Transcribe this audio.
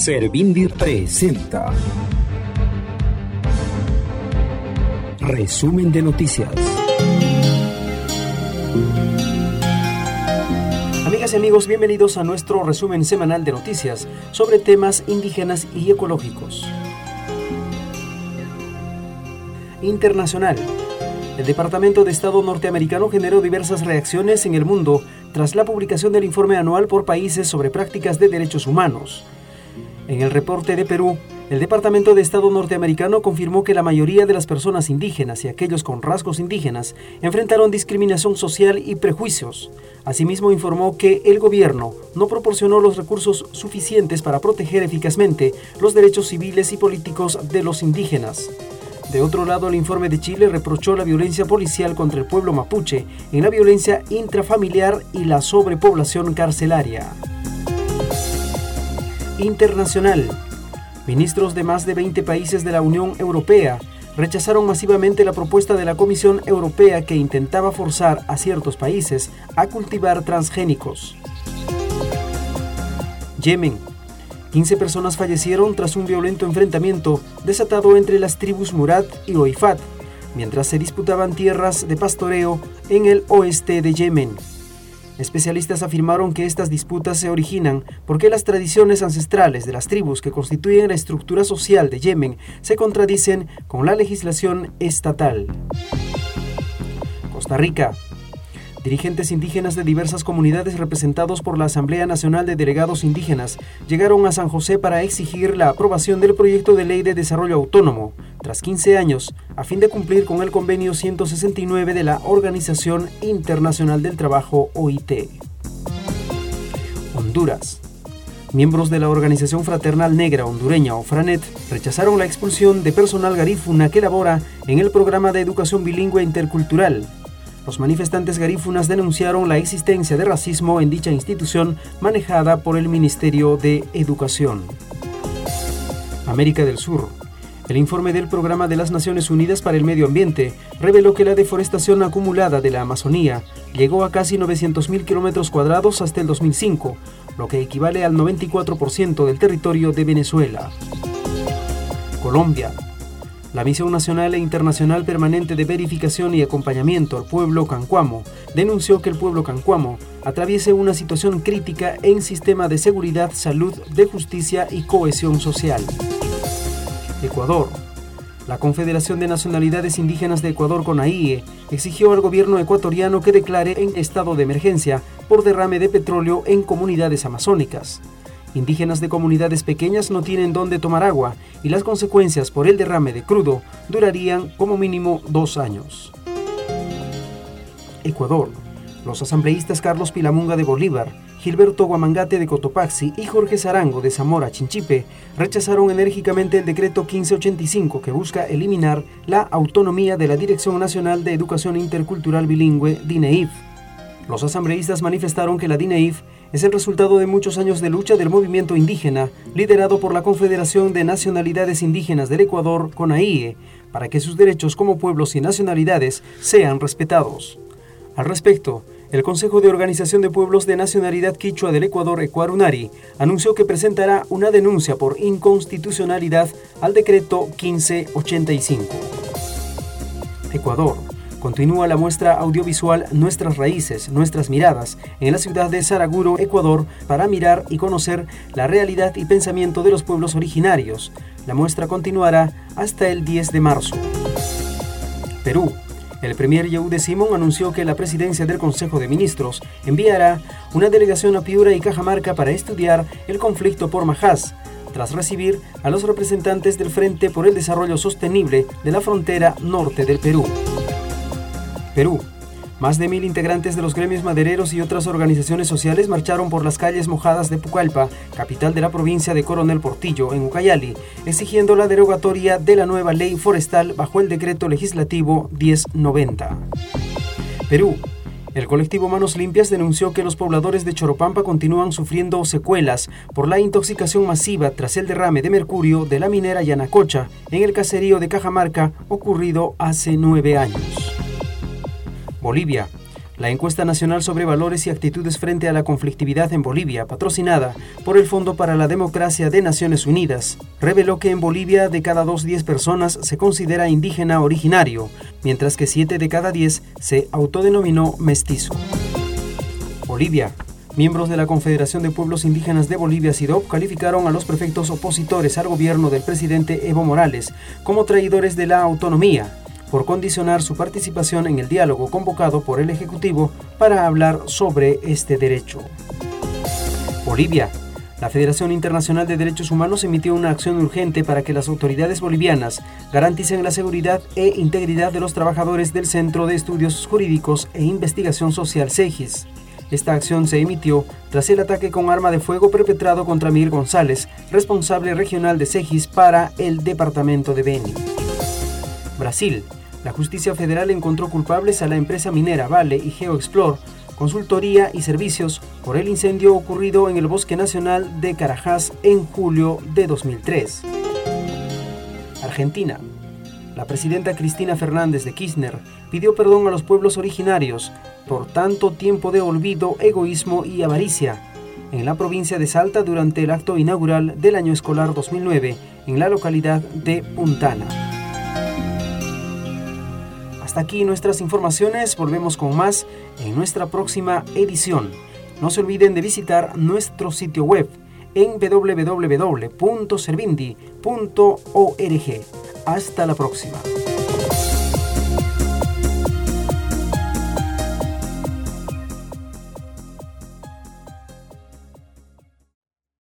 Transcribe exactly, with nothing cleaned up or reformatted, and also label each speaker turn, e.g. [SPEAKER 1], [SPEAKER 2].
[SPEAKER 1] Servindi presenta Resumen de noticias. Amigas y amigos, bienvenidos a nuestro resumen semanal de noticias sobre temas indígenas y ecológicos. Internacional. El Departamento de Estado norteamericano generó diversas reacciones en el mundo tras la publicación del informe anual por países sobre prácticas de derechos humanos. En el reporte de Perú, el Departamento de Estado norteamericano confirmó que la mayoría de las personas indígenas y aquellos con rasgos indígenas enfrentaron discriminación social y prejuicios. Asimismo, informó que el gobierno no proporcionó los recursos suficientes para proteger eficazmente los derechos civiles y políticos de los indígenas. De otro lado, el informe de Chile reprochó la violencia policial contra el pueblo mapuche en la violencia intrafamiliar y la sobrepoblación carcelaria. Internacional. Ministros de más de veinte países de la Unión Europea rechazaron masivamente la propuesta de la Comisión Europea que intentaba forzar a ciertos países a cultivar transgénicos. Yemen. quince personas fallecieron tras un violento enfrentamiento desatado entre las tribus Murad y Oifat, mientras se disputaban tierras de pastoreo en el oeste de Yemen. Especialistas afirmaron que estas disputas se originan porque las tradiciones ancestrales de las tribus que constituyen la estructura social de Yemen se contradicen con la legislación estatal. Costa Rica. Dirigentes indígenas de diversas comunidades representados por la Asamblea Nacional de Delegados Indígenas llegaron a San José para exigir la aprobación del proyecto de ley de desarrollo autónomo, tras quince años, a fin de cumplir con el convenio ciento sesenta y nueve de la Organización Internacional del Trabajo, O I T. Honduras. Miembros de la Organización Fraternal Negra Hondureña, o FRANET, rechazaron la expulsión de personal garífuna que labora en el programa de educación bilingüe intercultural. Los manifestantes garífunas denunciaron la existencia de racismo en dicha institución manejada por el Ministerio de Educación. América del Sur. El informe del Programa de las Naciones Unidas para el Medio Ambiente reveló que la deforestación acumulada de la Amazonía llegó a casi novecientos mil kilómetros cuadrados hasta el dos mil cinco, lo que equivale al noventa y cuatro por ciento del territorio de Venezuela. Colombia. La Misión Nacional e Internacional Permanente de Verificación y Acompañamiento al Pueblo Cancuamo denunció que el pueblo cancuamo atraviesa una situación crítica en sistema de seguridad, salud, de justicia y cohesión social. Ecuador. La Confederación de Nacionalidades Indígenas de Ecuador, CONAIE, exigió al gobierno ecuatoriano que declare en estado de emergencia por derrame de petróleo en comunidades amazónicas. Indígenas de comunidades pequeñas no tienen dónde tomar agua y las consecuencias por el derrame de crudo durarían como mínimo dos años. Ecuador. Los asambleístas Carlos Pilamunga de Bolívar, Gilberto Guamangate de Cotopaxi y Jorge Sarango de Zamora Chinchipe rechazaron enérgicamente el decreto quince ochenta y cinco que busca eliminar la autonomía de la Dirección Nacional de Educación Intercultural Bilingüe, DINEIF. Los asambleístas manifestaron que la DINEIF es el resultado de muchos años de lucha del movimiento indígena, liderado por la Confederación de Nacionalidades Indígenas del Ecuador, CONAIE, para que sus derechos como pueblos y nacionalidades sean respetados. Al respecto, el Consejo de Organización de Pueblos de Nacionalidad Quichua del Ecuador, Ecuarunari, anunció que presentará una denuncia por inconstitucionalidad al decreto quince ochenta y cinco. Ecuador. Continúa la muestra audiovisual Nuestras Raíces, Nuestras Miradas, en la ciudad de Saraguro, Ecuador, para mirar y conocer la realidad y pensamiento de los pueblos originarios. La muestra continuará hasta el diez de marzo. Perú. El premier Yehude Simón anunció que la presidencia del Consejo de Ministros enviará una delegación a Piura y Cajamarca para estudiar el conflicto por Majás, tras recibir a los representantes del Frente por el Desarrollo Sostenible de la frontera norte del Perú. Perú. Más de mil integrantes de los gremios madereros y otras organizaciones sociales marcharon por las calles mojadas de Pucallpa, capital de la provincia de Coronel Portillo, en Ucayali, exigiendo la derogatoria de la nueva ley forestal bajo el decreto legislativo diez noventa. Perú. El colectivo Manos Limpias denunció que los pobladores de Choropampa continúan sufriendo secuelas por la intoxicación masiva tras el derrame de mercurio de la minera Yanacocha en el caserío de Cajamarca ocurrido hace nueve años. Bolivia. La encuesta nacional sobre valores y actitudes frente a la conflictividad en Bolivia, patrocinada por el Fondo para la Democracia de Naciones Unidas, reveló que en Bolivia de cada dos diez personas se considera indígena originario, mientras que siete de cada diez se autodenominó mestizo. Bolivia. Miembros de la Confederación de Pueblos Indígenas de Bolivia, SIDOP, calificaron a los prefectos opositores al gobierno del presidente Evo Morales como traidores de la autonomía, por condicionar su participación en el diálogo convocado por el Ejecutivo para hablar sobre este derecho. Bolivia. La Federación Internacional de Derechos Humanos emitió una acción urgente para que las autoridades bolivianas garanticen la seguridad e integridad de los trabajadores del Centro de Estudios Jurídicos e Investigación Social CEGIS. Esta acción se emitió tras el ataque con arma de fuego perpetrado contra Miguel González, responsable regional de CEGIS para el departamento de Beni. Brasil. La justicia federal encontró culpables a la empresa minera Vale y GeoExplor, consultoría y servicios por el incendio ocurrido en el Bosque Nacional de Carajás en julio de dos mil tres. Argentina. La presidenta Cristina Fernández de Kirchner pidió perdón a los pueblos originarios por tanto tiempo de olvido, egoísmo y avaricia en la provincia de Salta durante el acto inaugural del año escolar dos mil nueve en la localidad de Puntana. Hasta aquí nuestras informaciones, volvemos con más en nuestra próxima edición. No se olviden de visitar nuestro sitio web en w w w punto servindi punto org. Hasta la próxima.